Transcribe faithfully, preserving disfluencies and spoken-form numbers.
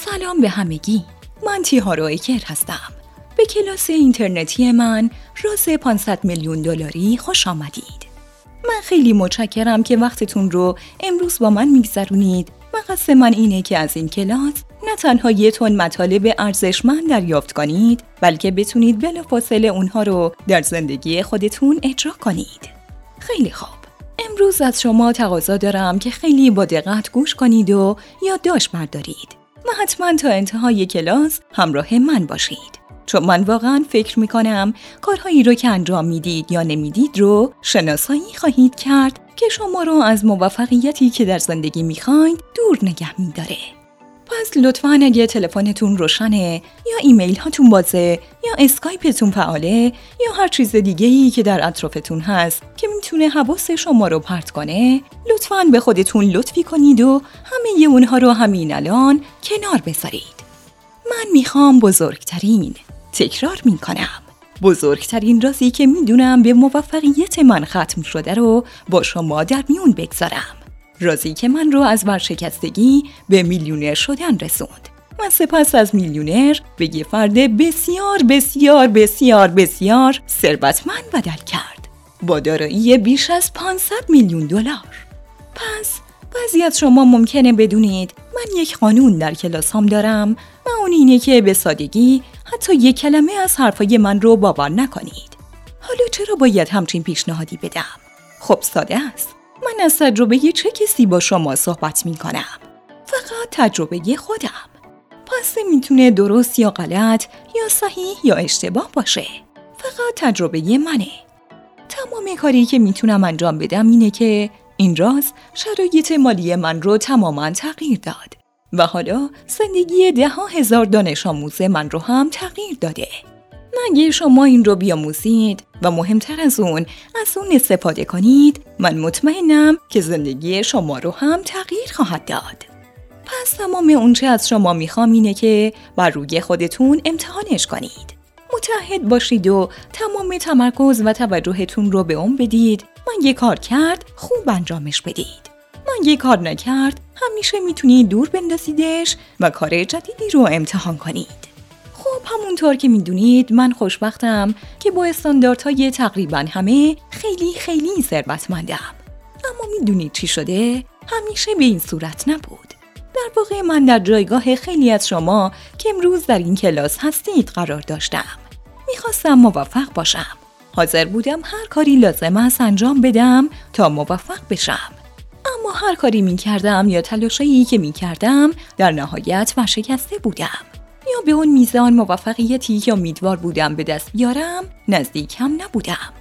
سلام به همگی. من تیهارو ایکر هستم. به کلاس اینترنتی من راز پانصد میلیون دلاری خوش آمدید. من خیلی متشکرم که وقتتون رو امروز با من میگذرونید و قصد من اینه که از این کلاس نه تنها یه تن مطالب ارزشمند دریافت کنید، بلکه بتونید بلافاصله اونها رو در زندگی خودتون اجرا کنید. خیلی خوب. امروز از شما تقاضا دارم که خیلی با دقت گوش کنید و یادداشت بردارید و حتما تا انتهای کلاس همراه من باشید. چون من واقعا فکر میکنم کارهایی رو که انجام میدید یا نمیدید رو شناسایی خواهید کرد که شما رو از موفقیتی که در زندگی میخواید دور نگه میداره. پس لطفاً اگه تلفنتون روشنه یا ایمیل هاتون بازه یا اسکایپتون فعاله یا هر چیز دیگه‌ای که در اطرافتون هست که میتونه حواس شما رو پرت کنه، لطفاً به خودتون لطفی کنید و همه اونها رو همین الان کنار بذارید. من میخوام بزرگترین، تکرار میکنم، بزرگترین رازی که میدونم به موفقیت من ختم شده رو با شما در میون بگذارم. رازی که من رو از ورشکستگی به میلیونر شدن رسوند و سپس از میلیونر به یه فرد بسیار بسیار بسیار بسیار ثروتمند بدل کرد با دارایی بیش از پانصد میلیون دلار. پس بعضی از شما ممکنه بدونید من یک قانون در کلاسام دارم و اون اینه که به سادگی حتی یک کلمه از حرفای من رو باور نکنید. حالا چرا باید همچین پیشنهادی بدم؟ خب ساده است. من از تجربه چه کسی با شما صحبت می کنم؟ فقط تجربه خودم. پس میتونه درست یا غلط یا صحیح یا اشتباه باشه. فقط تجربه منه. تمام کاری که میتونم انجام بدم اینه که این راز شرایط مالی من رو تماما تغییر داد و حالا زندگی ده ها هزار دانش آموز من رو هم تغییر داده. اگه شما این رو بیاموزید و مهمتر از اون از اون استفاده کنید، من مطمئنم که زندگی شما رو هم تغییر خواهد داد. پس تمام اون چه از شما میخوام اینه که بر روی خودتون امتحانش کنید. متعهد باشید و تمام تمرکز و توجهتون رو به اون بدید. من یه کار کرد، خوب انجامش بدید. من یه کار نکرد، همیشه میتونید دور بندازیدش و کار جدیدی رو امتحان کنید. خب همونطور که میدونید من خوشبختم که با استانداردهای تقریبا همه خیلی خیلی ثروتمندم. اما میدونید چی شده؟ همیشه به این صورت نبود. در واقع من در جایگاه خیلی از شما که امروز در این کلاس هستید قرار داشتم. میخواستم موفق باشم. حاضر بودم هر کاری لازم است انجام بدم تا موفق بشم. اما هر کاری میکردم یا تلاشایی که میکردم در نهایت ورشکسته بودم. یا به اون میزان موفقیتی که امیدوار بودم به دست بیارم نزدیک هم نبودم.